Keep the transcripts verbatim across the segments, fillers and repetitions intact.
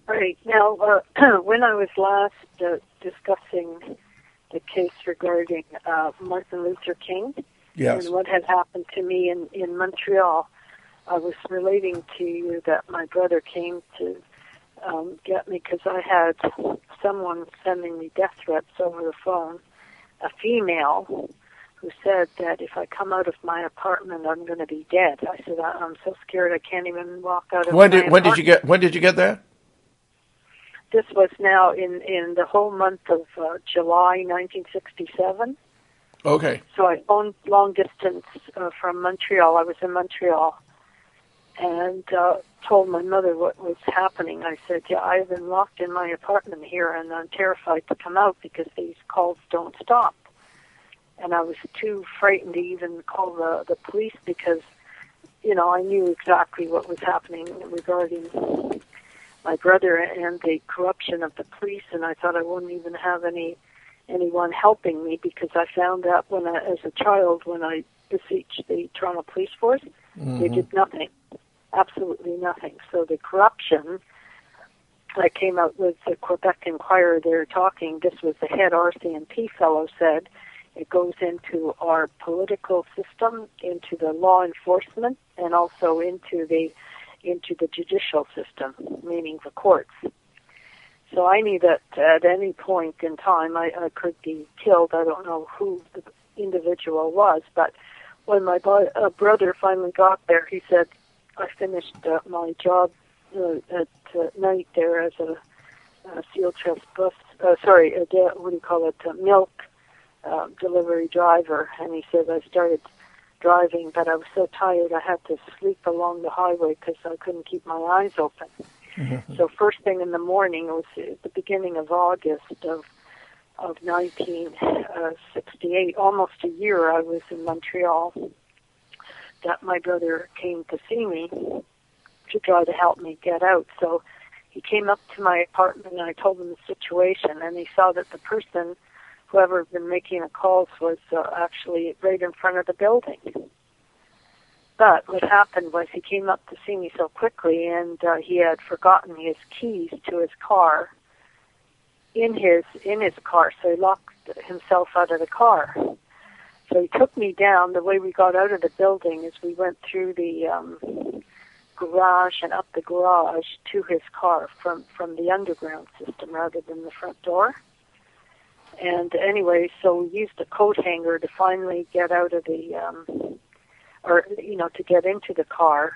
Right. Now, uh, when I was last uh, discussing the case regarding uh, Martin Luther King Yes. and what had happened to me in, in Montreal, I was relating to you that my brother came to um, get me because I had someone sending me death threats over the phone, a female who said that if I come out of my apartment, I'm going to be dead. I said, I'm so scared I can't even walk out of When my did when apartment. did you get when did you get that? This was now in, in the whole month of uh, July nineteen sixty-seven. Okay. So I phoned long distance uh, from Montreal. I was in Montreal and uh, told my mother what was happening. I said, yeah, I've been locked in my apartment here and I'm terrified to come out because these calls don't stop. And I was too frightened to even call the, the police because, you know, I knew exactly what was happening regarding my brother and the corruption of the police, and I thought I wouldn't even have any anyone helping me because I found out when I, as a child, when I beseeched the Toronto Police Force, Mm-hmm. they did nothing, absolutely nothing. So the corruption, I came out with the Quebec Inquirer there talking, this was the head R C M P fellow said, it goes into our political system, into the law enforcement, and also into the into the judicial system, meaning the courts. So I knew that at any point in time I, I could be killed. I don't know who the individual was, but when my bo- uh, brother finally got there, he said, I finished uh, my job uh, at uh, night there as a, a seal chest bus, uh, sorry, a de- what do you call it, a milk uh, delivery driver, and he said I started driving, but I was so tired I had to sleep along the highway because I couldn't keep my eyes open. Mm-hmm. So first thing in the morning, it was at the beginning of August of of nineteen sixty-eight, almost a year I was in Montreal, that my brother came to see me to try to help me get out. So he came up to my apartment and I told him the situation, and he saw that the person, whoever had been making the calls, was uh, actually right in front of the building. But what happened was he came up to see me so quickly, and uh, he had forgotten his keys to his car in his in his car, so he locked himself out of the car. So he took me down. The way we got out of the building is we went through the um, garage and up the garage to his car from, from the underground system rather than the front door. And anyway, so we used a coat hanger to finally get out of the, um, or, you know, to get into the car.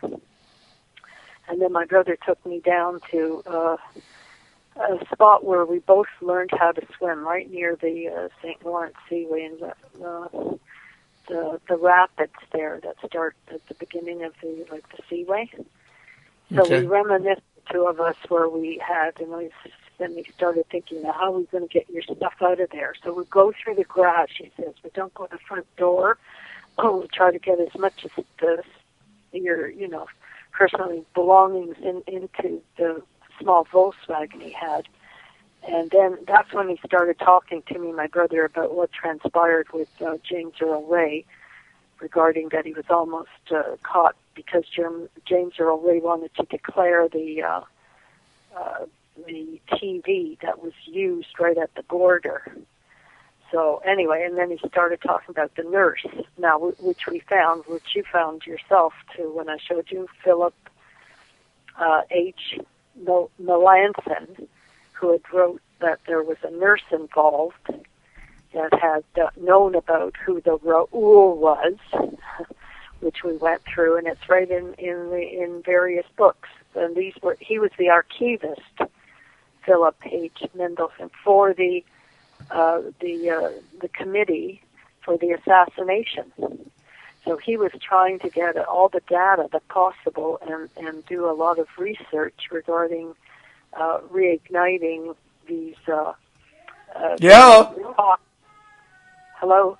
And then my brother took me down to uh, a spot where we both learned how to swim, right near the uh, Saint Lawrence Seaway and the, uh, the the rapids there that start at the beginning of the like the seaway. So Okay. we reminisced, the two of us, where we had, and we, then we started thinking, now, how are we going to get your stuff out of there? So we go through the garage, he says, but don't go to the front door. Oh, we try to get as much as the, your, you know, personal belongings in, into the small Volkswagen he had. And then that's when he started talking to me, my brother, about what transpired with uh, James Earl Ray regarding that he was almost uh, caught because Jim, James Earl Ray wanted to declare the uh, uh, the T V that was used right at the border. So anyway, and then he started talking about the nurse, now which we found, which you found yourself too when I showed you, Philip uh, H. Melanson, who had wrote that there was a nurse involved that had uh, known about who the Raoul was, which we went through, and it's right in in, the, in various books. And these were he was the archivist, Philip H. Mendelson, for the uh, the uh, the committee for the assassination. So he was trying to get all the data that possible and and do a lot of research regarding uh, reigniting these. Uh, uh, Yeah. talk. Hello.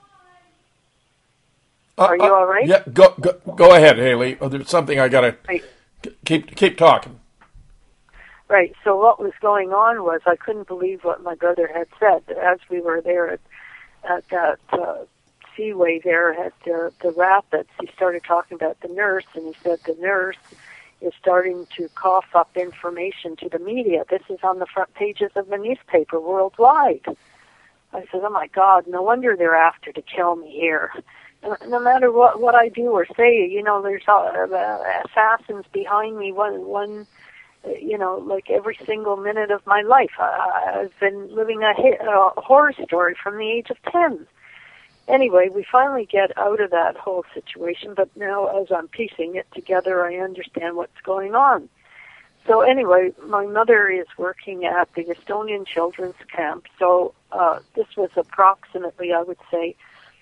Uh, Are you uh, all right? Yeah. Go go go ahead, Haley. Oh, there's something I gotta Right. keep keep talking. Right. So what was going on was I couldn't believe what my brother had said as we were there at, at that uh, seaway there at uh, the rapids. He started talking about the nurse, and he said the nurse is starting to cough up information to the media. This is on the front pages of the newspaper worldwide. I said, oh my God, no wonder they're after to kill me here. No, no matter what, what I do or say, you know, there's uh, assassins behind me, one, one, you know, like every single minute of my life. I, I've been living a, hit, a horror story from the age of ten. Anyway, we finally get out of that whole situation, but now as I'm piecing it together, I understand what's going on. So anyway, my mother is working at the Estonian Children's Camp. So uh, this was approximately, I would say,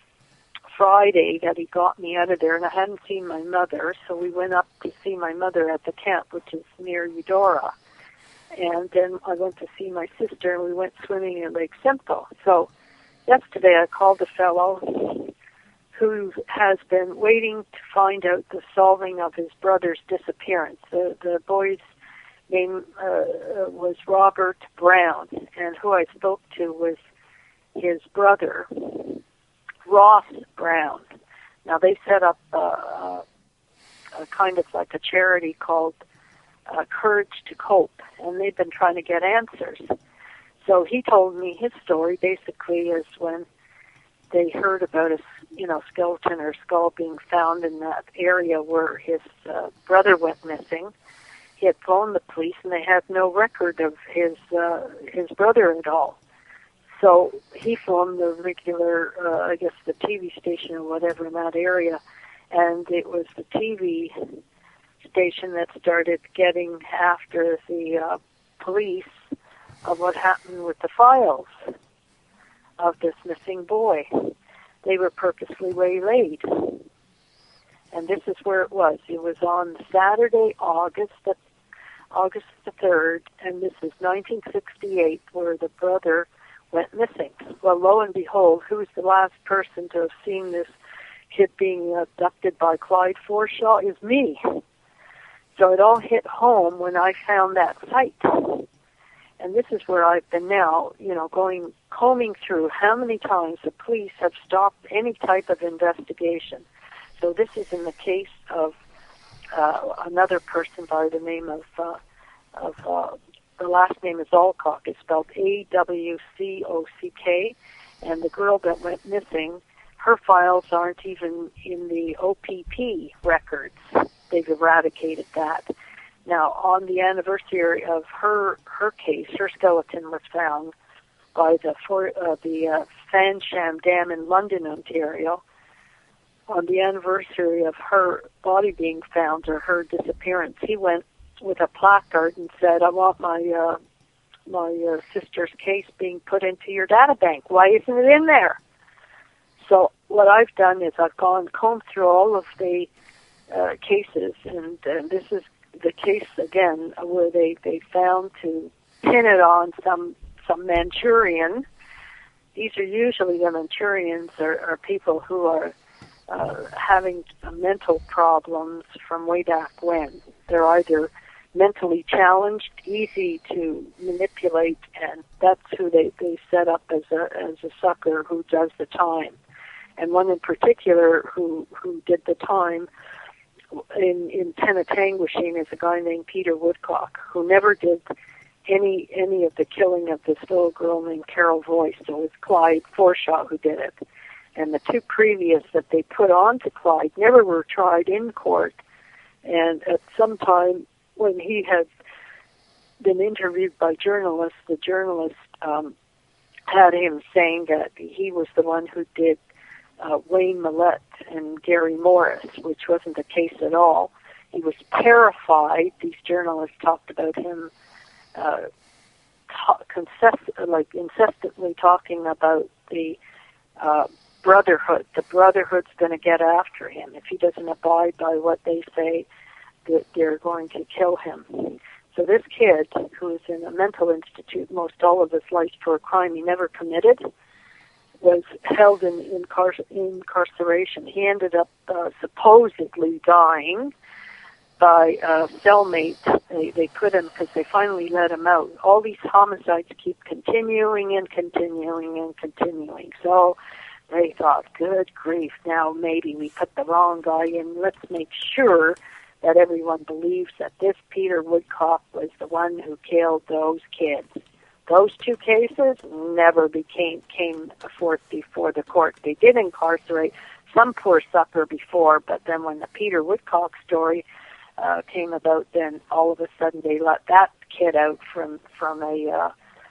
Friday that he got me out of there, and I hadn't seen my mother, so we went up to see my mother at the camp, which is near Eudora. And then I went to see my sister, and we went swimming in Lake Simcoe. So yesterday I called a fellow who has been waiting to find out the solving of his brother's disappearance. The, the boy's name uh, was Robert Brown, and who I spoke to was his brother, Ross Brown. Now, they set up uh, a, a kind of like a charity called uh, Courage to Cope, and they've been trying to get answers. So he told me his story basically is when they heard about a you know skeleton or skull being found in that area where his uh, brother went missing. He had phoned the police, and they had no record of his uh, his brother at all. So he phoned the regular, uh, I guess, the T V station or whatever in that area, and it was the T V station that started getting after the uh, police of what happened with the files of this missing boy. They were purposely waylaid. And this is where it was. It was on Saturday, August the, August the third, and this is nineteen sixty-eight, where the brother went missing. Well, lo and behold, who's the last person to have seen this kid being abducted by Clyde Forshaw is me. So it all hit home when I found that site. And this is where I've been now, you know, going, combing through how many times the police have stopped any type of investigation. So this is in the case of uh, another person by the name of, uh, of uh, the last name is Alcock. It's spelled A W C O C K. And the girl that went missing, her files aren't even in the O P P records. They've eradicated that. Now, on the anniversary of her her case, her skeleton was found by the for, uh, the uh, Fansham Dam in London, Ontario. On the anniversary of her body being found or her disappearance, he went with a placard and said, "I want my uh, my uh, sister's case being put into your data bank. Why isn't it in there?" So what I've done is I've gone combed through all of the uh, cases, and, and this is the case again where they, they found to pin it on some some Manchurian. These are usually the Manchurians are, are people who are uh, having mental problems from way back when. They're either mentally challenged, easy to manipulate, and that's who they, they set up as a as a sucker who does the time. And one in particular who who did the time in in Penetanguishene is a guy named Peter Woodcock, who never did any any of the killing of this little girl named Carol Voice. So it was Clyde Forshaw who did it. And the two previous that they put on to Clyde never were tried in court. And at some time when he had been interviewed by journalists, the journalist um, had him saying that he was the one who did Uh, Wayne Millett and Gary Morris, which wasn't the case at all. He was terrified. These journalists talked about him uh, ta- consist- like incessantly talking about the uh, Brotherhood. The Brotherhood's going to get after him. If he doesn't abide by what they say, that they're going to kill him. So this kid, who is in a mental institute most all of his life for a crime he never committed, was held in incar- incarceration. He ended up uh, supposedly dying by a cellmate. They, they put him, because they finally let him out. All these homicides keep continuing and continuing and continuing. So they thought, good grief, now maybe we put the wrong guy in. Let's make sure that everyone believes that this Peter Woodcock was the one who killed those kids. Those two cases never became came forth before the court. They did incarcerate some poor sucker before, but then when the Peter Woodcock story uh, came about, then all of a sudden they let that kid out from from a uh,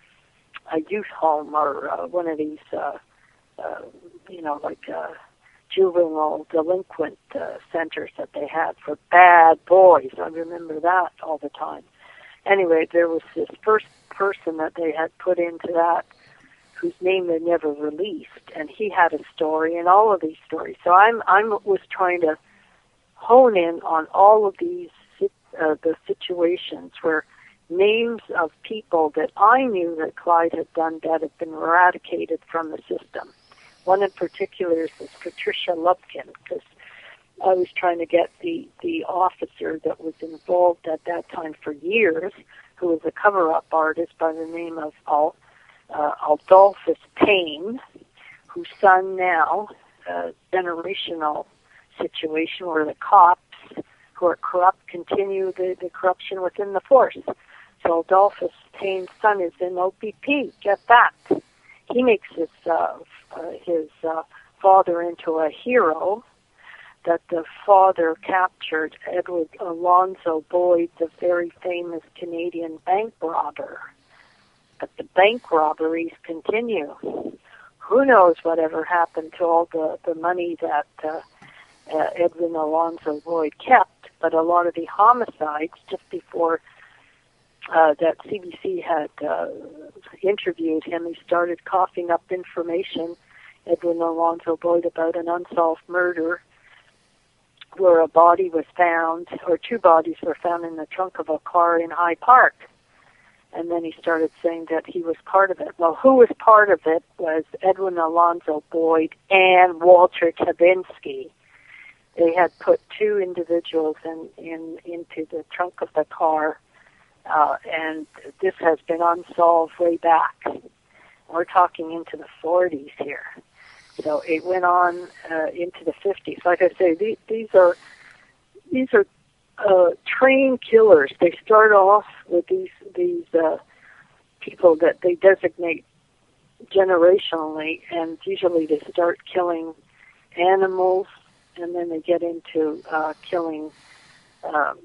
a youth home or uh, one of these, uh, uh, you know, like uh, juvenile delinquent uh, centers that they had for bad boys. I remember that all the time. Anyway, there was this first person that they had put into that whose name they never released, and he had a story and all of these stories. So I'm I'm was trying to hone in on all of these uh, the situations where names of people that I knew that Clyde had done that had been eradicated from the system. One in particular is this Patricia Lupkin, because I was trying to get the, the officer that was involved at that time for years, who was a cover-up artist by the name of Al, uh, Adolphus Payne, whose son now, uh, generational situation where the cops who are corrupt continue the, the corruption within the force. So Adolphus Payne's son is in O P P. Get that. He makes his, uh, uh, his uh, father into a hero, that the father captured Edward Alonzo Boyd, the very famous Canadian bank robber. But the bank robberies continue. Who knows whatever happened to all the, the money that uh, uh, Edwin Alonzo Boyd kept, but a lot of the homicides just before uh, that C B C had uh, interviewed him, he started coughing up information, Edwin Alonzo Boyd, about an unsolved murder where a body was found, or two bodies were found in the trunk of a car in High Park. And then he started saying that he was part of it. Well, who was part of it was Edwin Alonzo Boyd and Walter Tabinski. They had put two individuals in, in into the trunk of the car, uh, and this has been unsolved way back. We're talking into the forties here. So it went on uh, into the fifties. Like I say, these, these are these are uh, trained killers. They start off with these these uh, people that they designate generationally, and usually they start killing animals, and then they get into uh, killing, um,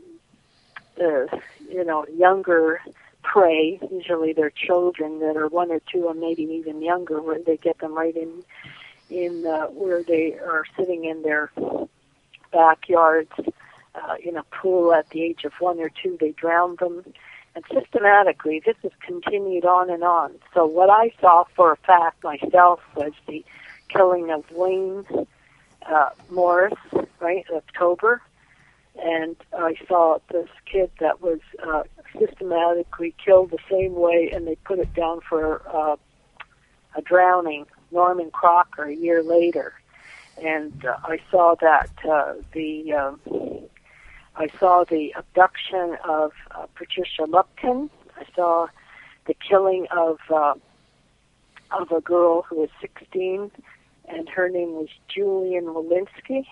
uh, you know, younger prey. Usually they're children that are one or two, or maybe even younger, where they get them right in. in uh, where they are sitting in their backyards, uh, in a pool at the age of one or two. They drown them. And systematically, this has continued on and on. So what I saw for a fact myself was the killing of Wayne uh, Morris, right, October. And I saw this kid that was uh, systematically killed the same way, and they put it down for uh, a drowning, Norman Crocker, a year later. And uh, I saw that uh, the um, I saw the abduction of uh, Patricia Lupkin. I saw the killing of uh, of a girl who was sixteen, and her name was Julian Walensky.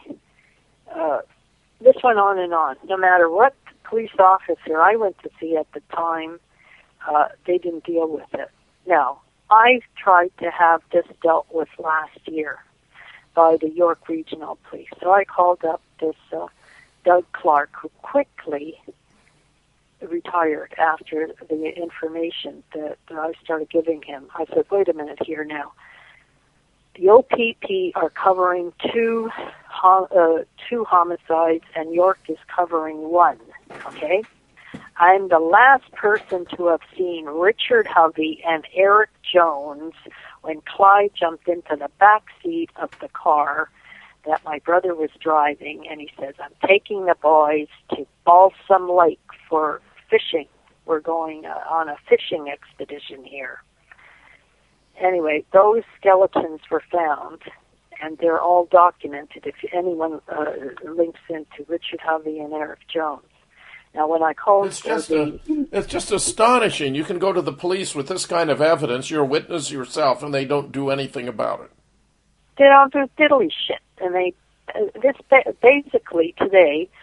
Uh, this went on and on. No matter what police officer I went to see at the time, uh, they didn't deal with it. Now, I tried to have this dealt with last year by the York Regional Police. So I called up this uh, Doug Clark, who quickly retired after the information that I started giving him. I said, wait a minute here now. The O P P are covering two, uh, two homicides, and York is covering one, okay? I'm the last person to have seen Richard Hovey and Eric Jones when Clyde jumped into the back seat of the car that my brother was driving, and he says, I'm taking the boys to Balsam Lake for fishing. We're going uh, on a fishing expedition here. Anyway, those skeletons were found, and they're all documented if anyone uh, links into Richard Hovey and Eric Jones. Now, when I called, it's just the, a, it's just astonishing. You can go to the police with this kind of evidence. You're a witness yourself, and they don't do anything about it. They don't do diddly shit, and they uh, this basically today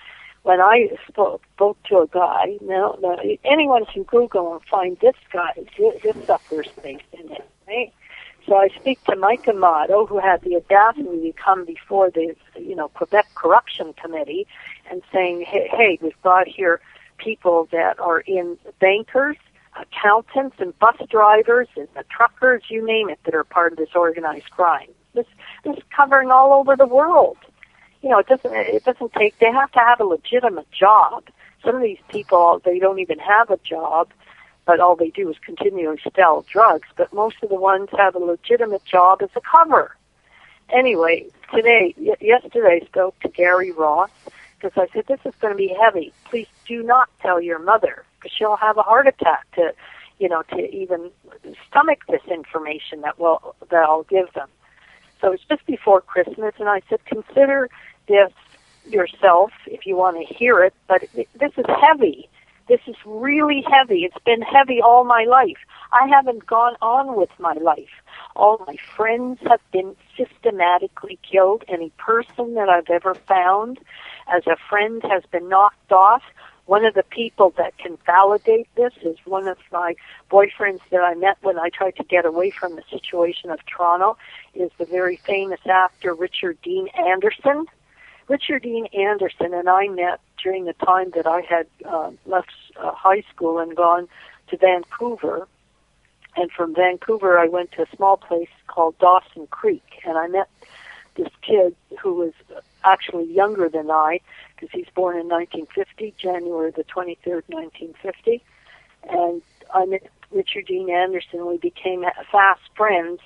when I spoke, spoke to a guy, now, now anyone can Google and find this guy, his suffers face in it, right? So I speak to Mike Amato, who had the audacity to come before the, you know, Quebec Corruption Committee and saying, hey, hey, we've got here people that are in bankers, accountants, and bus drivers, and the truckers, you name it, that are part of this organized crime. This, this is covering all over the world. You know, it doesn't, it doesn't take, they have to have a legitimate job. Some of these people, they don't even have a job, but all they do is continually sell drugs. But most of the ones have a legitimate job as a cover. Anyway, today, y- yesterday I spoke to Gary Ross, because I said, this is going to be heavy. Please do not tell your mother, because she'll have a heart attack to, you know, to even stomach this information that, will, that I'll give them. So it's just before Christmas, and I said, consider this yourself if you want to hear it, but it, this is heavy. This is really heavy. It's been heavy all my life. I haven't gone on with my life. All my friends have been systematically killed. Any person that I've ever found as a friend has been knocked off. One of the people that can validate this is one of my boyfriends that I met when I tried to get away from the situation of Toronto, is the very famous actor Richard Dean Anderson. Richard Dean Anderson and I met during the time that I had uh, left uh, high school and gone to Vancouver. And from Vancouver, I went to a small place called Dawson Creek, and I met this kid who was actually younger than I, because he's born in nineteen fifty, January the twenty-third, nineteen fifty. And I met Richard Dean Anderson. We became fast friends,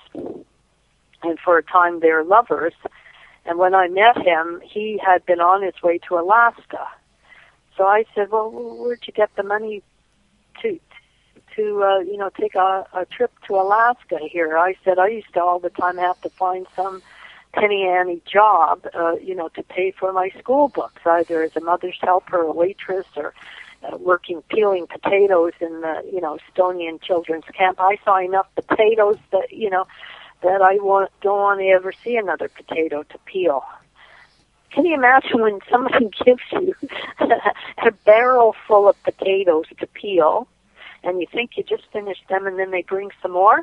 and for a time they were lovers. And when I met him, he had been on his way to Alaska. So I said, well, where'd you get the money to, to uh, you know, take a, a trip to Alaska here? I said, I used to all the time have to find some penny ante job, uh, you know, to pay for my school books, either as a mother's helper, a waitress, or uh, working peeling potatoes in the, you know, Estonian children's camp. I saw enough potatoes that, you know, that I want, don't want to ever see another potato to peel. Can you imagine when somebody gives you a barrel full of potatoes to peel, and you think you just finished them, and then they bring some more?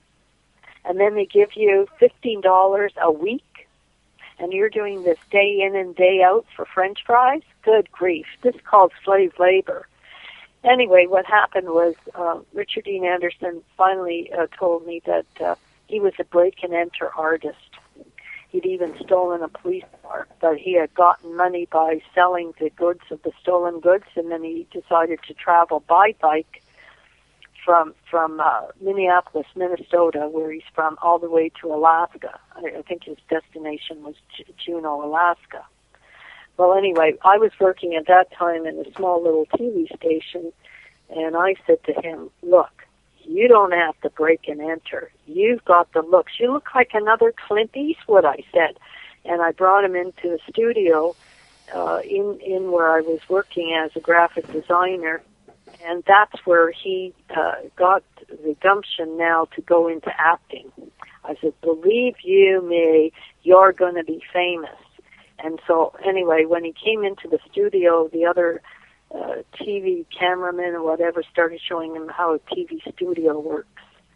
And then they give you fifteen dollars a week, and you're doing this day in and day out for French fries? Good grief. This is called slave labor. Anyway, what happened was uh, Richard Dean Anderson finally uh, told me that uh, he was a break-and-enter artist. He'd even stolen a police car, but he had gotten money by selling the goods of the stolen goods, and then he decided to travel by bike from from uh, Minneapolis, Minnesota, where he's from, all the way to Alaska. I, I think his destination was J- Juneau, Alaska. Well, anyway, I was working at that time in a small little T V station, and I said to him, look, you don't have to break and enter. You've got the looks. You look like another Clint Eastwood, I said. And I brought him into the studio uh, in, in where I was working as a graphic designer. And that's where he uh, got the gumption now to go into acting. I said, believe you me, you're going to be famous. And so anyway, when he came into the studio, the other uh, T V cameraman or whatever started showing him how a T V studio works.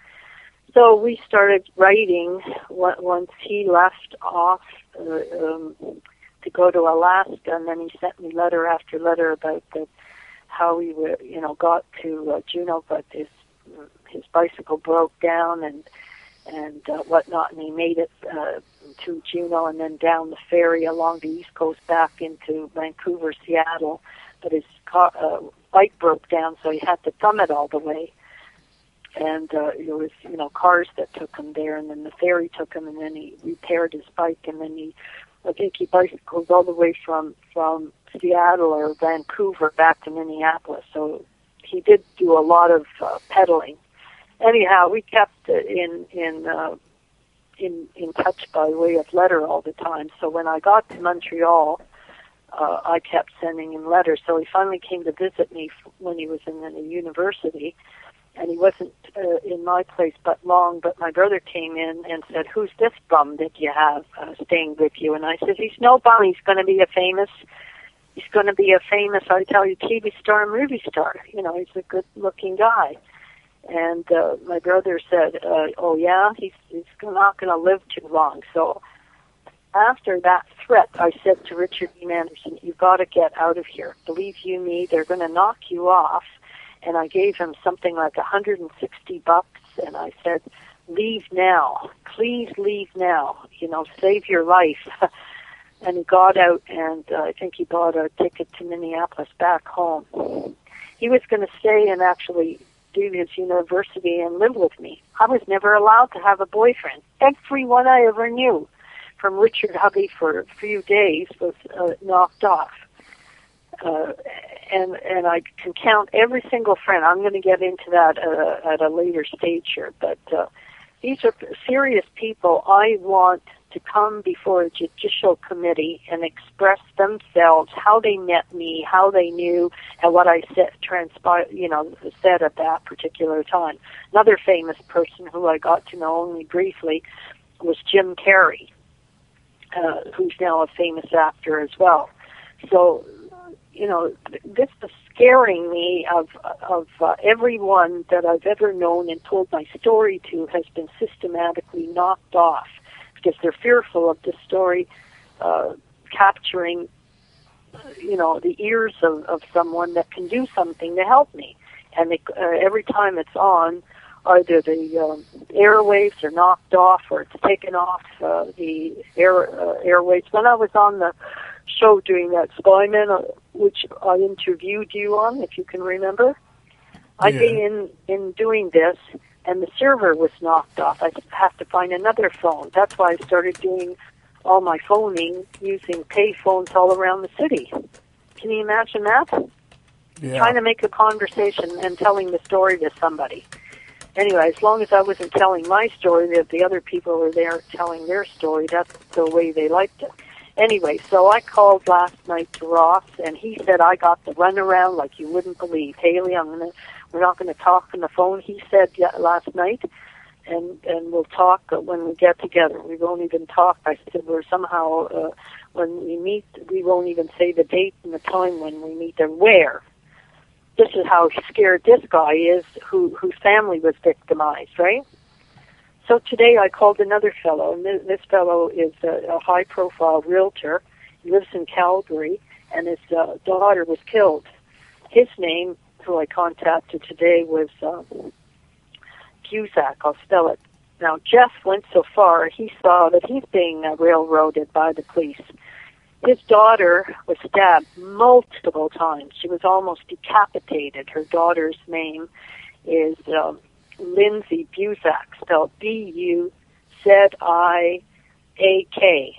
So we started writing once he left off uh, um, to go to Alaska, and then he sent me letter after letter about the how he, you know, got to uh, Juneau, but his his bicycle broke down and and uh, whatnot, and he made it uh, to Juneau and then down the ferry along the East Coast back into Vancouver, Seattle. But his car, uh, bike broke down, so he had to thumb it all the way. And uh, it was, you know, cars that took him there, and then the ferry took him, and then he repaired his bike, and then he, I think he bicycled all the way from from Seattle or Vancouver back to Minneapolis. So he did do a lot of uh, pedaling. Anyhow, we kept in in uh, in in touch by way of letter all the time. So when I got to Montreal, uh, I kept sending him letters. So he finally came to visit me when he was in the university, and he wasn't uh, in my place but long. But my brother came in and said, "Who's this bum that you have uh, staying with you?" And I said, "He's no bum. He's going to be a famous, he's going to be a famous, I tell you, T V star and movie star. You know, he's a good-looking guy. And uh, my brother said, uh, oh, yeah, he's, he's not going to live too long. So after that threat, I said to Richard Dean Anderson, you've got to get out of here. Believe you me, they're going to knock you off. And I gave him something like one hundred sixty bucks, and I said, leave now. Please leave now. You know, save your life. And he got out, and uh, I think he bought a ticket to Minneapolis back home. He was going to stay and actually do his university and live with me. I was never allowed to have a boyfriend. Everyone I ever knew, from Richard Hubby for a few days, was uh, knocked off. Uh, and and I can count every single friend. I'm going to get into that uh, at a later stage here. But uh, these are serious people. I want to come before a judicial committee and express themselves, how they met me, how they knew, and what I said, transpired, you know, said at that particular time. Another famous person who I got to know only briefly was Jim Carrey, uh, who's now a famous actor as well. So, you know, this is scaring me of of uh, everyone that I've ever known and told my story to has been systematically knocked off because they're fearful of this story uh, capturing, you know, the ears of, of someone that can do something to help me. And they, uh, every time it's on, either the um, airwaves are knocked off or it's taken off uh, the air uh, airwaves. When I was on the show doing that Spyman, uh, which I interviewed you on, if you can remember, I'd Yeah. been in, in doing this, and the server was knocked off. I have to find another phone. That's why I started doing all my phoning using pay phones all around the city. Can you imagine that? Yeah. Trying to make a conversation and telling the story to somebody. Anyway, as long as I wasn't telling my story, that the other people were there telling their story, that's the way they liked it. Anyway, so I called last night to Ross, and he said I got the runaround like you wouldn't believe. Haley, I'm gonna, we're not going to talk on the phone. He said yeah, last night, and and we'll talk when we get together. We won't even talk. I said we're somehow uh, when we meet, we won't even say the date and the time when we meet and where. This is how scared this guy is, who whose family was victimized, right? So today I called another fellow, and this, this fellow is a, a high-profile realtor. He lives in Calgary, and his uh, daughter was killed. His name, who I contacted today, was uh, Cusack. I'll spell it. Now, Jeff went so far, he saw that he's being uh, railroaded by the police. His daughter was stabbed multiple times. She was almost decapitated. Her daughter's name is um, Lindsay Buziak, spelled B U Z I A K.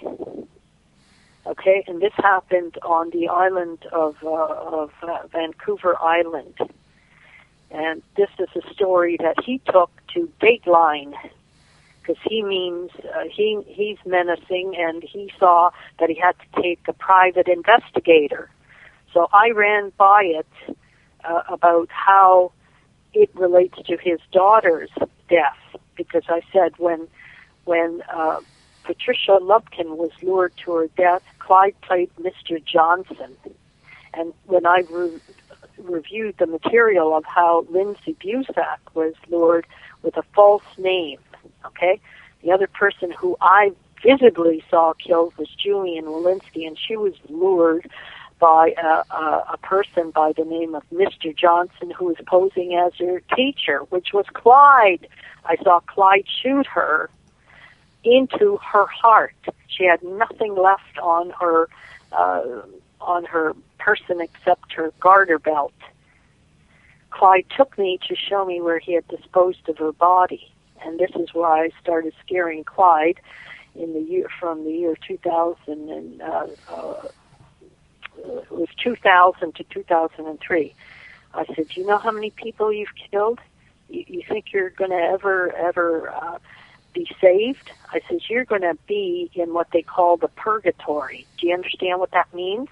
Okay, and this happened on the island of uh, of uh, Vancouver Island. And this is a story that he took to Dateline, because he means uh, he he's menacing, and he saw that he had to take a private investigator. So I ran by it uh, about how it relates to his daughter's death, because I said when when uh, Patricia Lubkin was lured to her death, Clyde played Mister Johnson. And when I re- reviewed the material of how Lindsay Buziak was lured with a false name, okay, the other person who I visibly saw killed was Julian Walensky, and she was lured by a, a, a person by the name of Mister Johnson, who was posing as her teacher, which was Clyde. I saw Clyde shoot her into her heart. She had nothing left on her uh, on her person except her garter belt. Clyde took me to show me where he had disposed of her body, and this is why I started scaring Clyde in the year from the year two thousand and. Uh, uh, It was two thousand to two thousand three. I said, "Do you know how many people you've killed? You, you think you're going to ever, ever uh, be saved?" I said, "You're going to be in what they call the purgatory. Do you understand what that means?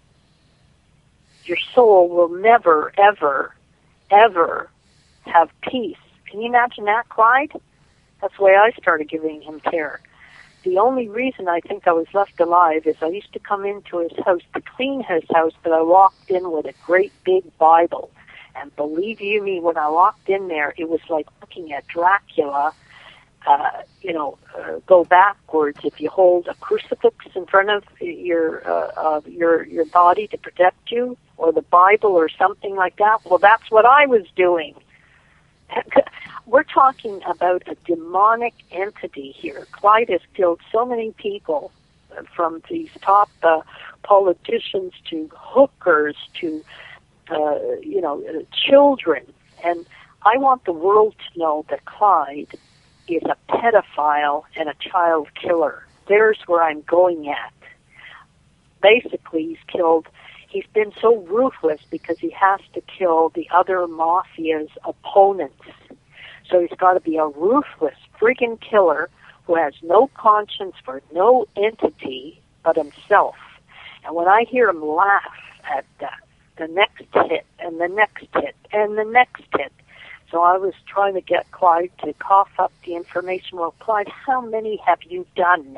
Your soul will never, ever, ever have peace." Can you imagine that, Clyde? That's the way I started giving him terror. the only reason I think I was left alive is I used to come into his house to clean his house, but I walked in with a great big Bible. And believe you me, when I walked in there, it was like looking at Dracula, uh, you know, uh, go backwards. If you hold a crucifix in front of your, uh, of your, your body to protect you, or the Bible or something like that, well, that's what I was doing. We're talking about a demonic entity here. Clyde has killed so many people, from these top uh, politicians to hookers to, uh, you know, uh, children. And I want the world to know that Clyde is a pedophile and a child killer. There's where I'm going at. Basically, he's killed, he's been so ruthless because he has to kill the other mafia's opponents. So he's got to be a ruthless friggin' killer who has no conscience for no entity but himself. And when I hear him laugh at that, the next hit and the next hit and the next hit. So I was trying to get Clyde to cough up the information. Well, Clyde, how many have you done?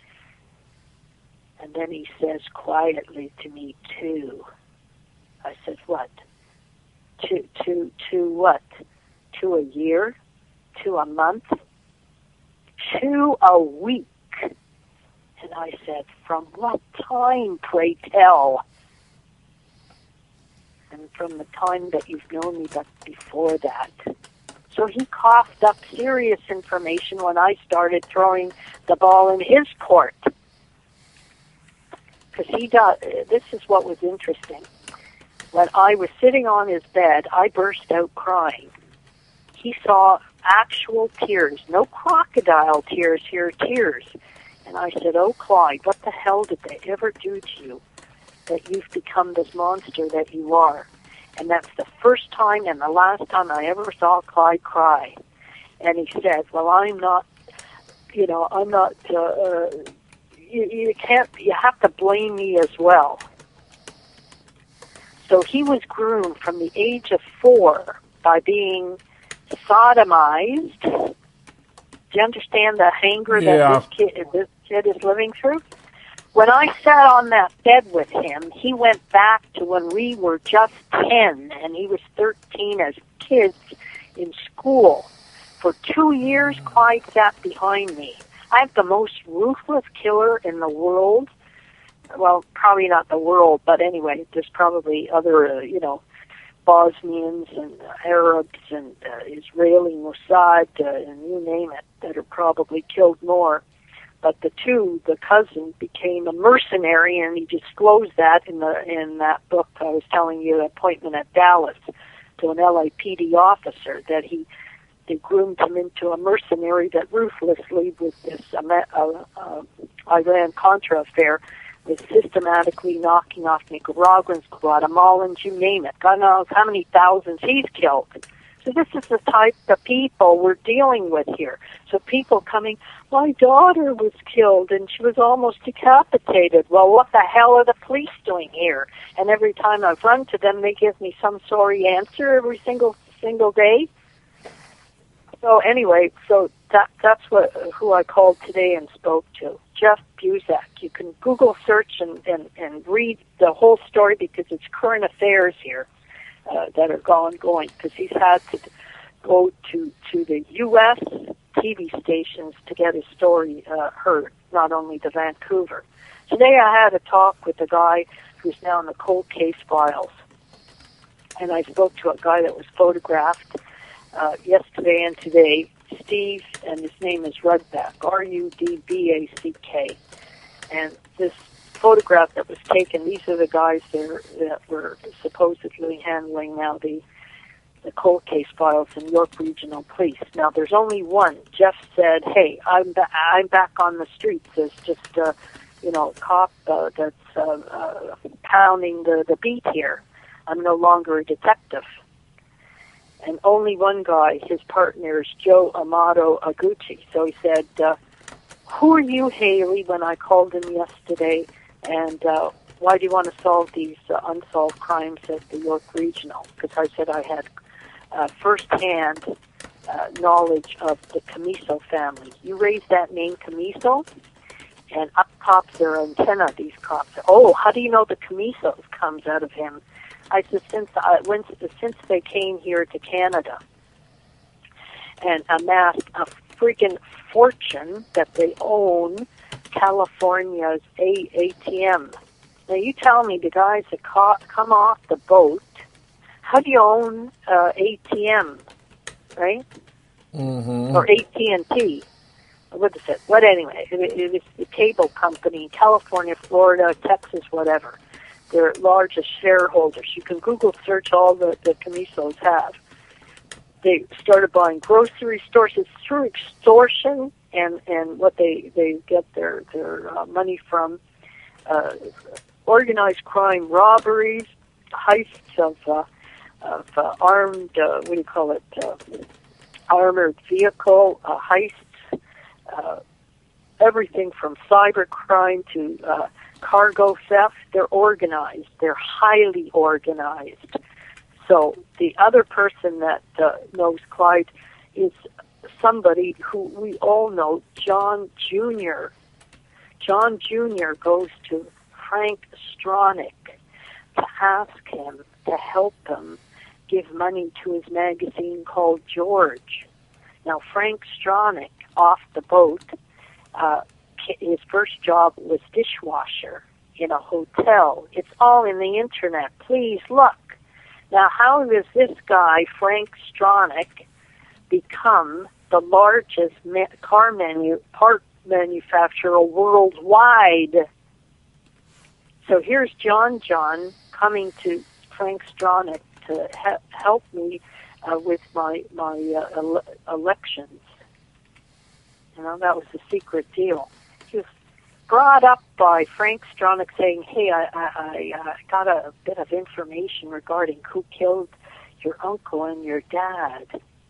And then he says quietly to me, two. I said, what? Two, two, two what? Two a year? Two a month? Two a week? And I said, from what time, pray tell? And from the time that you've known me, but before that. So he coughed up serious information when I started throwing the ball in his court. Because he does, this is what was interesting. When I was sitting on his bed, I burst out crying. He saw actual tears, no crocodile tears here, tears. And I said, oh, Clyde, what the hell did they ever do to you that you've become this monster that you are? And that's the first time and the last time I ever saw Clyde cry. And he said, well, I'm not, you know, I'm not, uh, uh, you, you can't, you have to blame me as well. So he was groomed from the age of four by being sodomized. Do you understand the hanger Yeah. that this kid, this kid is living through? When I sat on that bed with him, he went back to when we were just ten and he was thirteen as kids in school. For two years, Clyde sat behind me. I'm the most ruthless killer in the world. Well, probably not the world, but anyway, there's probably other, uh, you know, Bosnians and uh, Arabs and uh, Israeli Mossad uh, and you name it that are probably killed more. But the two, the cousin, became a mercenary, and he disclosed that in the in that book I was telling you, Appointment at Dallas, to an L A P D officer, that he they groomed him into a mercenary that ruthlessly, with this uh, uh, uh, Iran-Contra affair, was systematically knocking off Nicaraguans, Guatemalans, you name it. God knows how many thousands he's killed. So this is the type of people we're dealing with here. So people coming, my daughter was killed and she was almost decapitated. Well, what the hell are the police doing here? And every time I've run to them, they give me some sorry answer every single single day. So anyway, so that that's what who I called today and spoke to, Jeff Buzak. You can Google search and, and, and read the whole story because it's current affairs here. Uh, that are ongoing, because he's had to go to, to the U S T V stations to get his story uh, heard, not only the Vancouver. Today I had a talk with a guy who's now in the cold case files, and I spoke to a guy that was photographed uh, yesterday and today, Steve, and his name is Rudback, R U D B A C K, and this photograph that was taken, these are the guys there that were supposedly handling now the the cold case files in York Regional Police. Now, there's only one. Jeff said, hey, I'm, ba- I'm back on the streets. There's just, uh, you know, a cop uh, that's uh, uh, pounding the, the beat here. I'm no longer a detective. And only one guy, his partner is Joe Amato Aguchi. So he said, uh, who are you, Haley, when I called him yesterday? And uh, why do you want to solve these uh, unsolved crimes at the York Regional? Because I said I had uh, first-hand uh, knowledge of the Camiso family. You raised that name, Camiso? and up pops their antenna, these cops. Oh, how do you know the Camisos comes out of him? I said, since, I, when, since they came here to Canada and amassed a freaking fortune that they own California's A- ATM. Now, you tell me, the guys that ca- come off the boat, how do you own uh, A T M, right? Mm-hmm. Or A T and T? What is it? But anyway, it, it is the cable company, California, Florida, Texas, whatever. They're largest shareholders. You can Google search all the, the Camisos have. They started buying grocery stores. It's through extortion and, and what they, they get their, their uh, money from. Uh, organized crime robberies, heists of, uh, of uh, armed, uh, what do you call it, uh, armored vehicle uh, heists, uh, everything from cyber crime to uh, cargo theft. They're organized. They're highly organized. So the other person that uh, knows Clyde is somebody who we all know, John Junior John Junior goes to Frank Stronach to ask him to help him give money to his magazine called George. Now, Frank Stronach, off the boat, uh, his first job was dishwasher in a hotel. It's all in the internet. Please look. Now, how does this guy, Frank Stronach, become the largest ma- car manu- part manufacturer worldwide? So here's John John coming to Frank Stronach to he- help me uh, with my my uh, ele- elections. You know, that was a secret deal. He was brought up by Frank Stronach saying, hey, I, I, I uh, got a bit of information regarding who killed your uncle and your dad.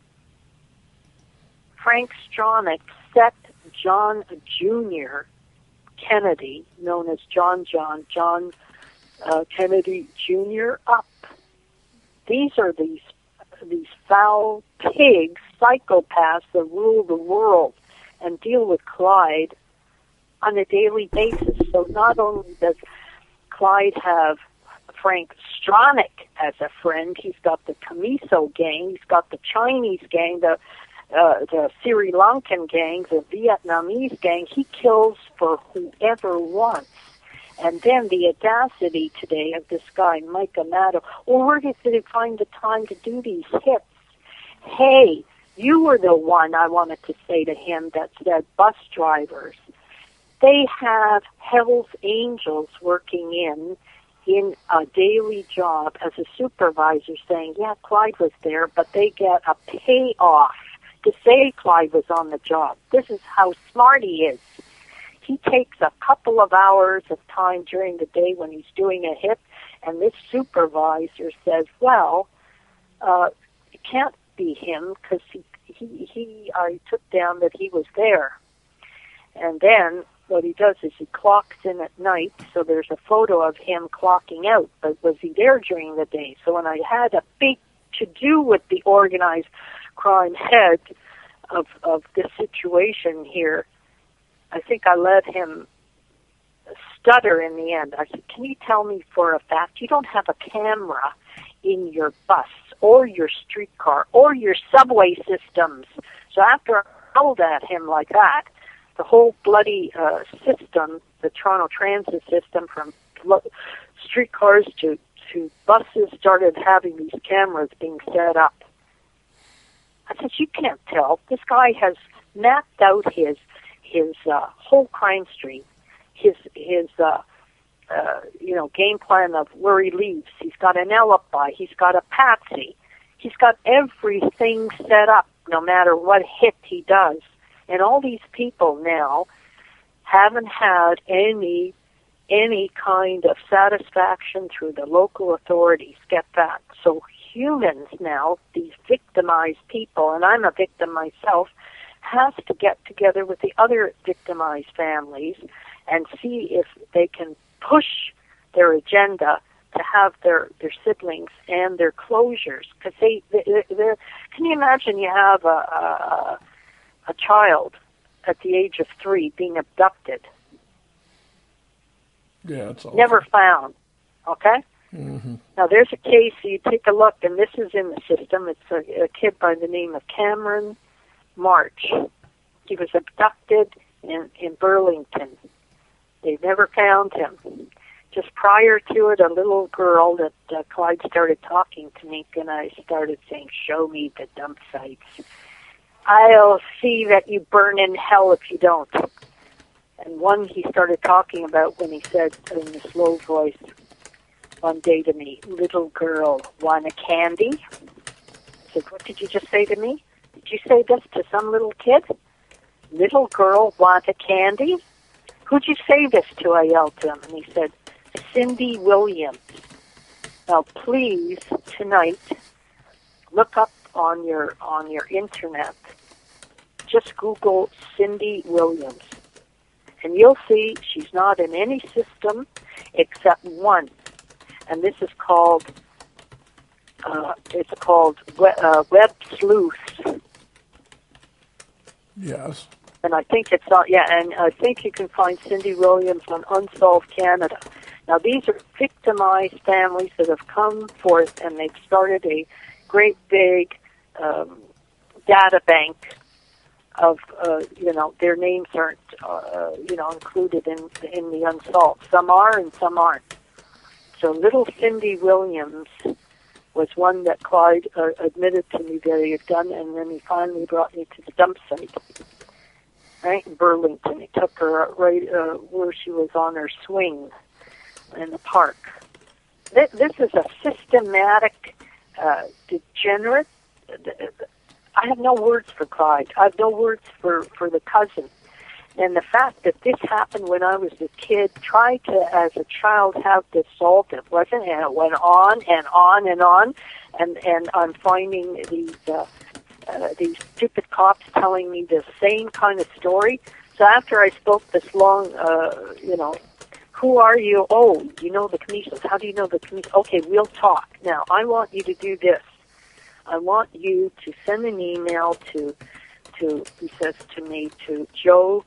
Frank Stronach set John Junior Kennedy, known as John John, John uh, Kennedy Junior up. These are these these foul pigs, psychopaths that rule the world and deal with Clyde on a daily basis. So not only does Clyde have Frank Stronach as a friend, he's got the Camiso gang, he's got the Chinese gang, the uh, the Sri Lankan gang, the Vietnamese gang. He kills for whoever wants. And then the audacity today of this guy, Mike Amato, well, where did they find the time to do these hits? Hey, you were the one, I wanted to say to him, that said bus drivers, they have Hell's Angels working in in a daily job as a supervisor saying, yeah, Clyde was there, but they get a payoff to say Clyde was on the job. This is how smart he is. He takes a couple of hours of time during the day when he's doing a hit, and this supervisor says, well, uh, it can't be him because he, he, he I took down that he was there. And then what he does is he clocks in at night, so there's a photo of him clocking out, but was he there during the day? So when I had a big to-do with the organized crime head of, of this situation here, I think I let him stutter in the end. I said, can you tell me for a fact you don't have a camera in your bus or your streetcar or your subway systems? So after I yelled at him like that, the whole bloody uh, system, the Toronto Transit system, from streetcars to, to buses, started having these cameras being set up. I said, you can't tell. This guy has mapped out his his uh, whole crime stream, his his uh, uh, you know game plan of where he leaves. He's got an alibi. He's got a patsy. He's got everything set up, no matter what hit he does. And all these people now haven't had any any kind of satisfaction through the local authorities. Get that. So humans now, these victimized people, and I'm a victim myself, has to get together with the other victimized families and see if they can push their agenda to have their, their siblings and their closures. Because they, they, they're, can you imagine you have a, a, a child at the age of three being abducted Yeah, it's awful. Never found. Okay? Mm-hmm. Now, there's a case, you take a look, and this is in the system. It's a, a kid by the name of Cameron March. He was abducted in, in Burlington. They never found him. Just prior to it, a little girl that uh, Clyde started talking to me, and I started saying, show me the dump sites. I'll see that you burn in hell if you don't. And one he started talking about when he said in a slow voice one day to me, little girl, want a candy? I said, what did you just say to me? Did you say this to some little kid? Little girl, want a candy? Who'd you say this to? I yelled to him. And he said, Cindy Williams. Now, please, tonight, look up on your on your internet. Just Google Cindy Williams. And you'll see she's not in any system except one. And this is called, uh, it's called we- uh, Web Sleuths. Yes. And I think it's not, yeah, and I think you can find Cindy Williams on Unsolved Canada. Now, these are victimized families that have come forth, and they've started a great big um, data bank of, uh, you know, their names aren't, uh, you know, included in in the unsolved. Some are and some aren't. So little Cindy Williams was one that Clyde uh, admitted to me that he had done, and then he finally brought me to the dump site, right in Burlington. He took her right uh, where she was on her swing in the park. This, this is a systematic, uh, degenerate. I have no words for Clyde. I have no words for, for the cousin. And the fact that this happened when I was a kid, tried to, as a child, have this solved. It wasn't, and it went on and on and on. And, and I'm finding these, uh, uh, these stupid cops telling me the same kind of story. So after I spoke this long, uh, you know, who are you? Oh, you know the Commissions. How do you know the Commissions? Okay, we'll talk. Now, I want you to do this. I want you to send an email to, to he says to me, to Joe,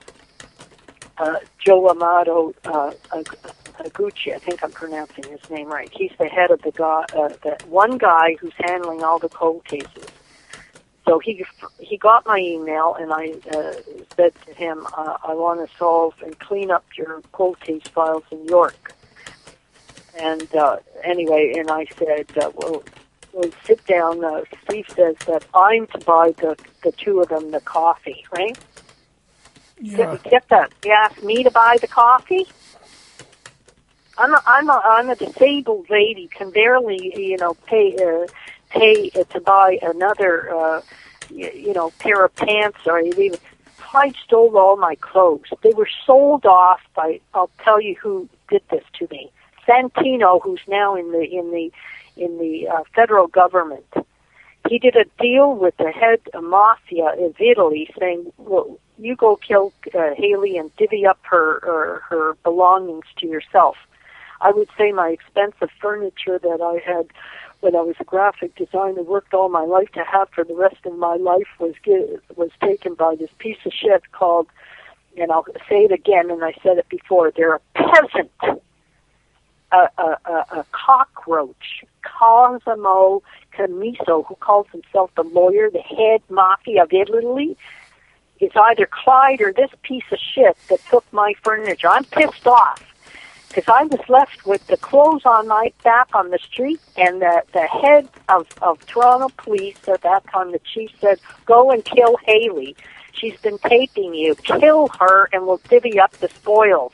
uh, Joe Amato uh, Aguchi. I think I'm pronouncing his name right. He's the head of the guy, uh, the one guy who's handling all the cold cases. So he he got my email, and I uh, said to him, uh, I want to solve and clean up your cold case files in York. And uh, anyway, and I said, uh, well, we'll sit down. Uh, Steve says that I'm to buy the, the two of them the coffee, right? Yeah. Get, get that. You asked me to buy the coffee? I'm a, I'm a, I'm a disabled lady, can barely, you know, pay uh, pay uh, to buy another, uh, you, you know, pair of pants or even. Clyde stole all my clothes. They were sold off by, I'll tell you who did this to me. Santino, who's now in the in the in the uh, federal government. He did a deal with the head of mafia of Italy, saying, "Well, you go kill uh, Haley and divvy up her, her her belongings to yourself." I would say my expensive furniture that I had when I was a graphic designer, worked all my life to have for the rest of my life, was get, was taken by this piece of shit called, and I'll say it again, and I said it before, they're a peasant, a, a, a, a cockroach, Cosimo Camiso, who calls himself the lawyer, the head mafia of Italy. It's either Clyde or this piece of shit that took my furniture. I'm pissed off. Because I was left with the clothes on my back on the street, and the, the head of, of Toronto Police at that time, the chief said, go and kill Haley. She's been taping you. Kill her, and we'll divvy up the spoils.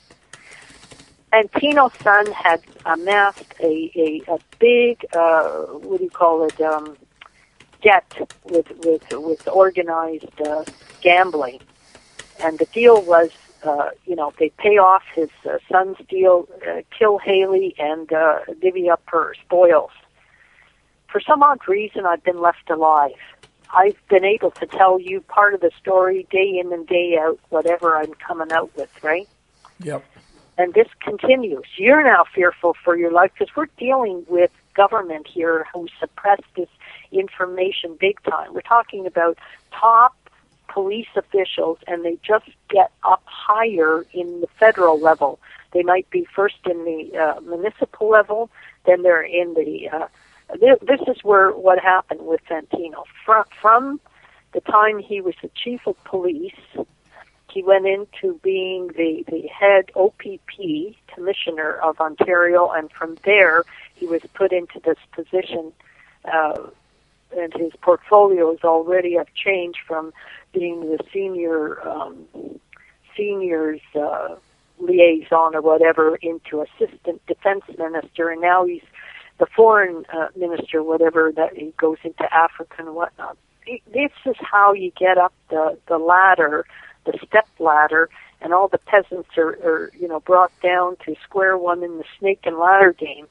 And Tino's son had amassed a, a, a big, uh, what do you call it, um, debt with, with, with organized uh, gambling. And the deal was, Uh, you know, they pay off his uh, son's deal, uh, kill Haley, and uh, divvy up her spoils. For some odd reason, I've been left alive. I've been able to tell you part of the story day in and day out, whatever I'm coming out with, right? Yep. And this continues. You're now fearful for your life because we're dealing with government here who suppress this information big time. We're talking about top police officials, and they just get up higher in the federal level. They might be first in the uh, municipal level, then they're in the, uh, th- this is where what happened with Fantino. From, from the time he was the chief of police, he went into being the, the head O P P, Commissioner of Ontario, and from there he was put into this position, uh, and his portfolios already have changed from being the senior um, seniors uh, liaison or whatever into assistant defense minister, and now he's the foreign uh, minister, whatever, that he goes into Africa and whatnot. This is how you get up the, the ladder, the step ladder, and all the peasants are, are, you know, brought down to square one in the snake and ladder game.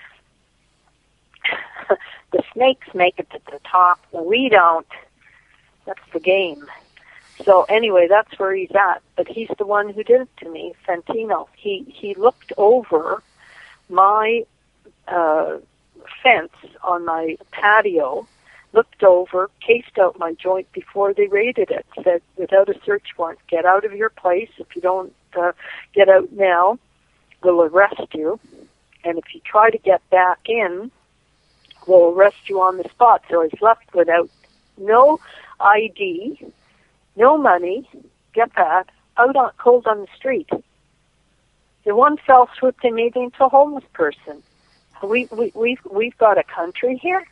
The snakes make it to the top, we don't. That's the game. So anyway, that's where he's at. But he's the one who did it to me, Fantino. He he looked over my uh, fence on my patio, looked over, cased out my joint before they raided it, said, without a search warrant, get out of your place. If you don't uh, get out now, we'll arrest you. And if you try to get back in, we'll arrest you on the spot. So I was left without no I D, no money, get that, out on cold on the street. In one fell swoop, they made me into a homeless person. We, we, we've, we've got a country here?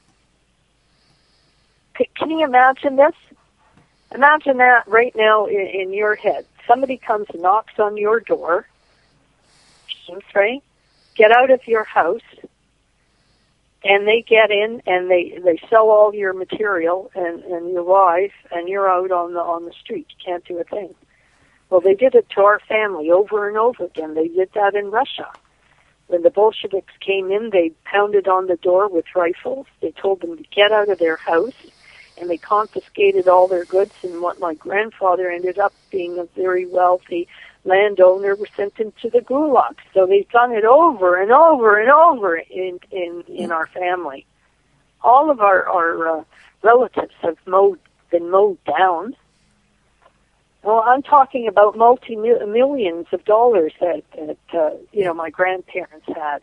C- can you imagine this? Imagine that right now in, in your head. Somebody comes and knocks on your door, seems right, get out of your house, and they get in and they, they sell all your material and, and your wife, and you're out on the on the street. You can't do a thing. Well, they did it to our family over and over again. They did that in Russia. When the Bolsheviks came in, they pounded on the door with rifles. They told them to get out of their house, and they confiscated all their goods. And what my grandfather ended up being a very wealthy landowner was sent into the gulag. So they've done it over and over and over in in, in our family. All of our, our uh, relatives have mowed, been mowed down. Well, I'm talking about multi-millions of dollars that, that uh, you know, my grandparents had.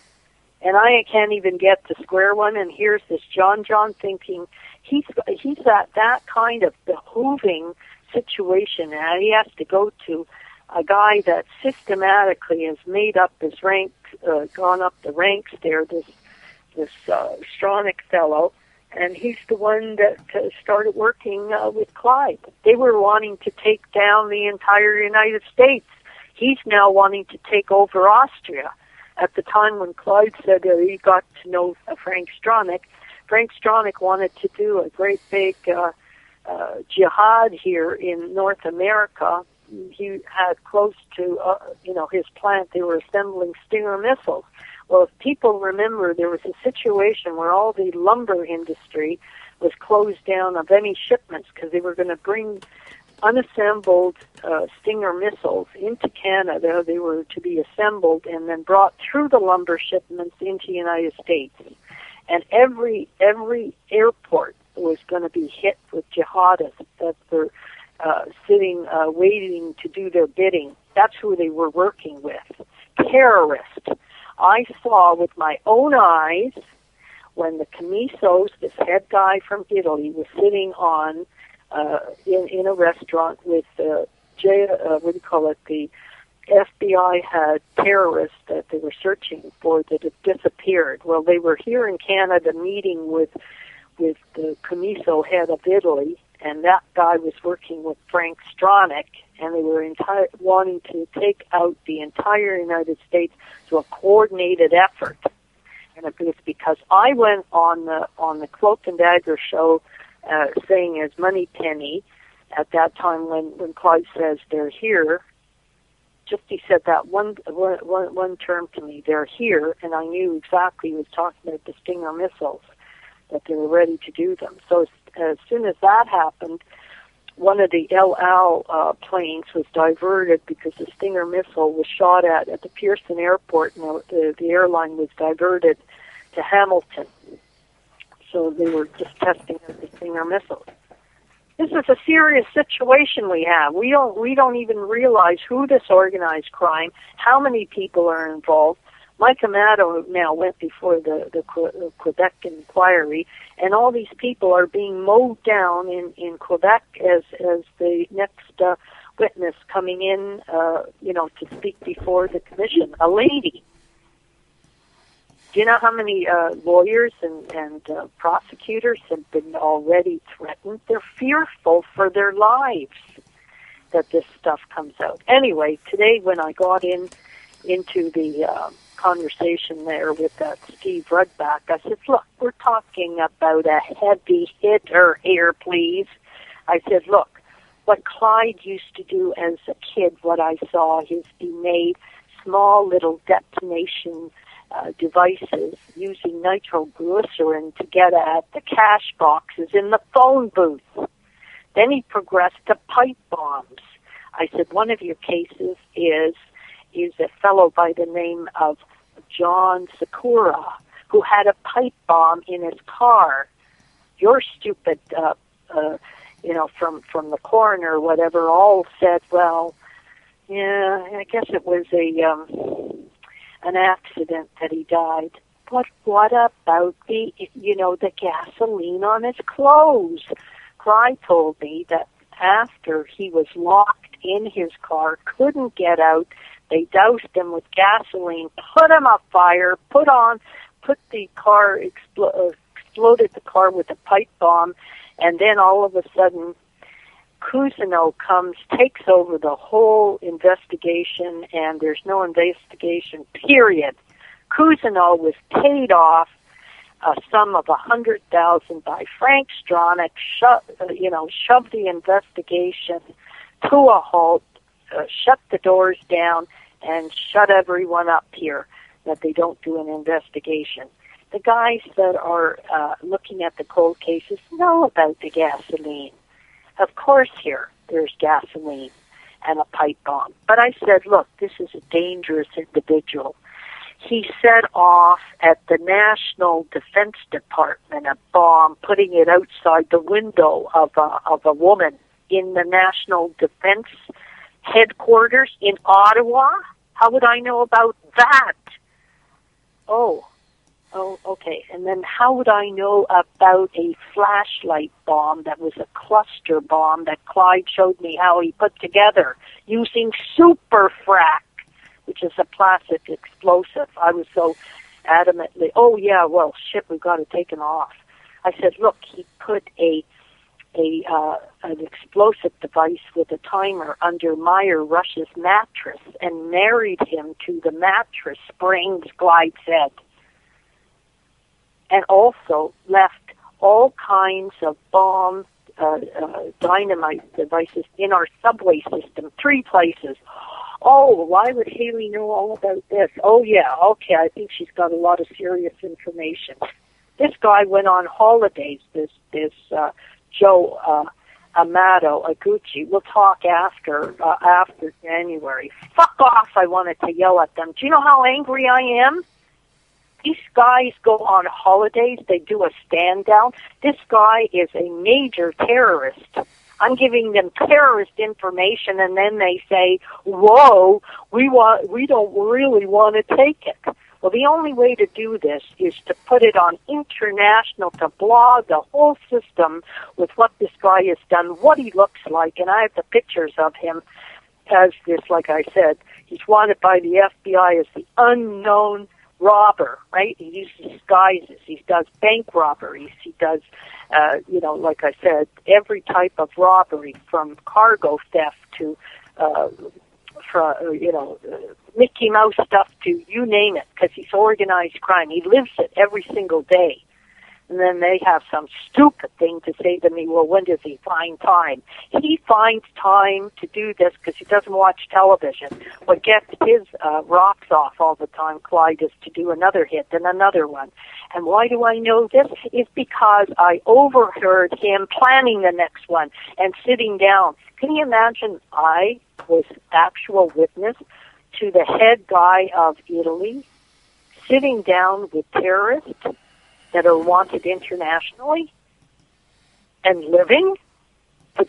And I can't even get the square one, and here's this John John thinking he's he's at that kind of behooving situation, and he has to go to a guy that systematically has made up his rank, uh, gone up the ranks there, this this uh, Stronach fellow, and he's the one that uh, started working uh, with Clyde. They were wanting to take down the entire United States. He's now wanting to take over Austria. At the time when Clyde said uh, he got to know uh, Frank Stronach, Frank Stronach wanted to do a great big uh, uh, jihad here in North America. He had close to, uh, you know, his plant, they were assembling Stinger missiles. Well, if people remember, there was a situation where all the lumber industry was closed down of any shipments because they were going to bring unassembled uh, Stinger missiles into Canada. They were to be assembled and then brought through the lumber shipments into the United States. And every every airport was going to be hit with jihadists that were uh, sitting, uh, waiting to do their bidding. That's who they were working with. Terrorists. I saw with my own eyes when the Camisos, this head guy from Italy, was sitting on uh, in in a restaurant with uh, J, uh, what do you call it? The F B I had terrorists that they were searching for that had disappeared. Well, they were here in Canada meeting with with the Camiso head of Italy, and that guy was working with Frank Stronach, and they were enti- wanting to take out the entire United States to a coordinated effort. And it was because I went on the on the Cloak and Dagger show uh, saying as Moneypenny at that time when, when Clyde says they're here, just he said that one, one, one term to me, they're here, and I knew exactly he was talking about the Stinger missiles, that they were ready to do them. So as, as soon as that happened, one of the El Al uh, planes was diverted because the Stinger missile was shot at at the Pearson Airport, and the, the airline was diverted to Hamilton. So they were just testing the Stinger missiles. This is a serious situation we have. We don't we don't even realize who this organized crime, how many people are involved. Mike Amato now went before the, the Quebec inquiry, and all these people are being mowed down in, in Quebec as as the next uh, witness coming in, uh, you know, to speak before the commission. A lady. Do you know how many uh, lawyers and, and uh, prosecutors have been already threatened? They're fearful for their lives that this stuff comes out. Anyway, today when I got in into the uh, conversation there with that Steve Rudback, I said, look, we're talking about a heavy hitter here, please. I said, look, what Clyde used to do as a kid, what I saw is he made small little detonation Uh, devices using nitroglycerin to get at the cash boxes in the phone booth. Then he progressed to pipe bombs. I said, one of your cases is is a fellow by the name of John Sakura, who had a pipe bomb in his car. Your stupid, uh, uh, you know, from, from the coroner or whatever, all said, well, yeah, I guess it was a... Um, an accident that he died. But what about the, you know, the gasoline on his clothes? Clyde told me that after he was locked in his car, couldn't get out, they doused him with gasoline, put him on fire, put on, put the car, expl- uh, exploded the car with a pipe bomb, and then all of a sudden Cousineau comes, takes over the whole investigation, and there's no investigation, period. Cousineau was paid off a sum of a hundred thousand by Frank Stronach, sho- uh, you know, shoved the investigation to a halt, uh, shut the doors down, and shut everyone up here that they don't do an investigation. The guys that are uh, looking at the cold cases know about the gasoline. Of course here, there's gasoline and a pipe bomb. But I said, look, this is a dangerous individual. He set off at the National Defense Department a bomb, putting it outside the window of a, of a woman in the National Defense headquarters in Ottawa. How would I know about that? Oh. Oh, okay. And then how would I know about a flashlight bomb that was a cluster bomb that Clyde showed me how he put together using super frac, which is a plastic explosive? I was so adamantly, oh yeah, well, shit, we've got to take him off. I said, look, he put a a uh, an explosive device with a timer under Meyer Rush's mattress and married him to the mattress springs, Clyde said. And also left all kinds of bomb, uh, uh, dynamite devices in our subway system, three places. Oh, why would Haley know all about this? Oh, yeah, okay, I think she's got a lot of serious information. This guy went on holidays, this this uh, Joe uh, Amato Iguchi. We'll talk after uh, after January. Fuck off, I wanted to yell at them. Do you know how angry I am? These guys go on holidays, they do a stand down. This guy is a major terrorist. I'm giving them terrorist information, and then they say, whoa, we want, we don't really want to take it. Well, the only way to do this is to put it on international, to blog the whole system with what this guy has done, what he looks like, and I have the pictures of him as this, like I said, he's wanted by the F B I as the unknown robber, right? He uses disguises. He does bank robberies. He does, uh, you know, like I said, every type of robbery from cargo theft to, uh, from, you know, uh, Mickey Mouse stuff to you name it, because he's organized crime. He lives it every single day. And then they have some stupid thing to say to me, well, when does he find time? He finds time to do this because he doesn't watch television. What gets his uh, rocks off all the time, Clyde, is to do another hit and another one. And why do I know this? It's because I overheard him planning the next one and sitting down. Can you imagine I was actual witness to the head guy of Italy sitting down with terrorists that are wanted internationally and living to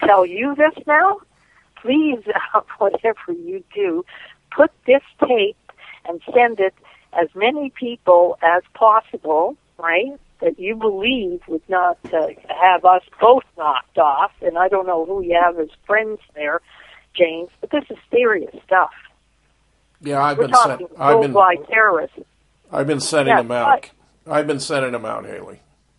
tell you this now? Please, whatever you do, put this tape and send it as many people as possible, right, that you believe would not uh, have us both knocked off. And I don't know who you have as friends there, James, but this is serious stuff. Yeah, I've We're been talking sent, I've been worldwide terrorists. I've been sending Yeah, them out. I've been sending them out, Haley.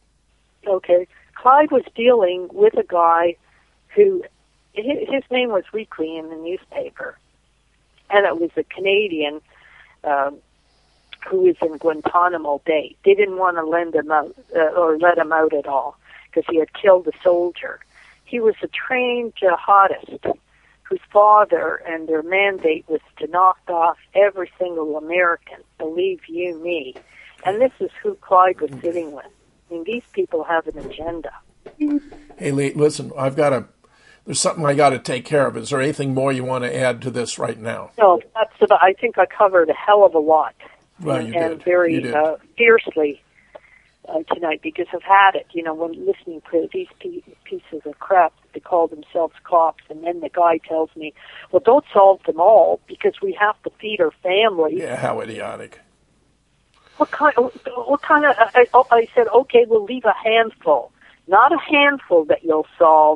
Okay. Clyde was dealing with a guy who, his name was weekly in the newspaper, and it was a Canadian um, who was in Guantanamo Bay. They didn't want to lend him out uh, or let him out at all because he had killed a soldier. He was a trained jihadist whose father and their mandate was to knock off every single American, believe you me. And this is who Clyde was sitting with. I mean, these people have an agenda. Hey, Lee, listen, I've got to, there's something I got to take care of. Is there anything more you want to add to this right now? No, that's about, I think I covered a hell of a lot. Well, and, you did. And very you did. Uh, fiercely uh, tonight because I've had it. You know, when listening to these pe- pieces of crap, they call themselves cops, and then the guy tells me, well, don't solve them all because we have to feed our families. Yeah, how idiotic. What kind? What kind of? I, I said, okay, we'll leave a handful, not a handful that you'll solve,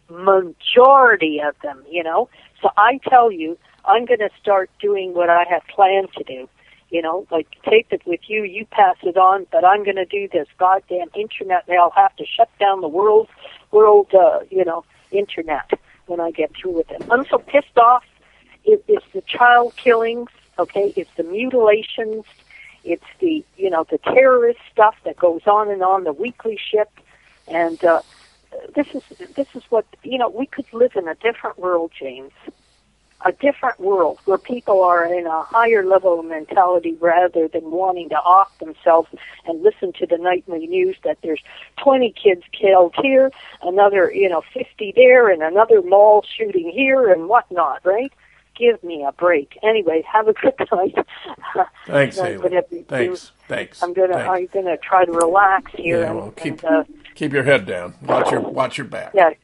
majority of them. You know. So I tell you, I'm going to start doing what I have planned to do. You know, like take it with you, you pass it on, but I'm going to do this goddamn internet. They'll have to shut down the world, world, uh, you know, internet when I get through with them. I'm so pissed off. It, it's the child killings, okay? It's the mutilations. It's the, you know, the terrorist stuff that goes on and on, the weekly ship. And uh, this is this is what, you know, we could live in a different world, James. A different world where people are in a higher level of mentality rather than wanting to off themselves and listen to the nightly news that there's twenty kids killed here, another, you know, fifty there, and another mall shooting here and whatnot, right? Give me a break. Anyway, have a good night. Thanks, Haley. Thanks. Thanks. I'm gonna Thanks. I'm gonna try to relax here. Yeah, and, well, keep and, uh, keep your head down. Watch your watch your back. Yeah.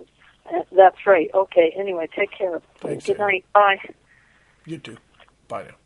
That's right. Okay. Anyway, take care. Thanks, Good Haley. night. Bye. You too. Bye now.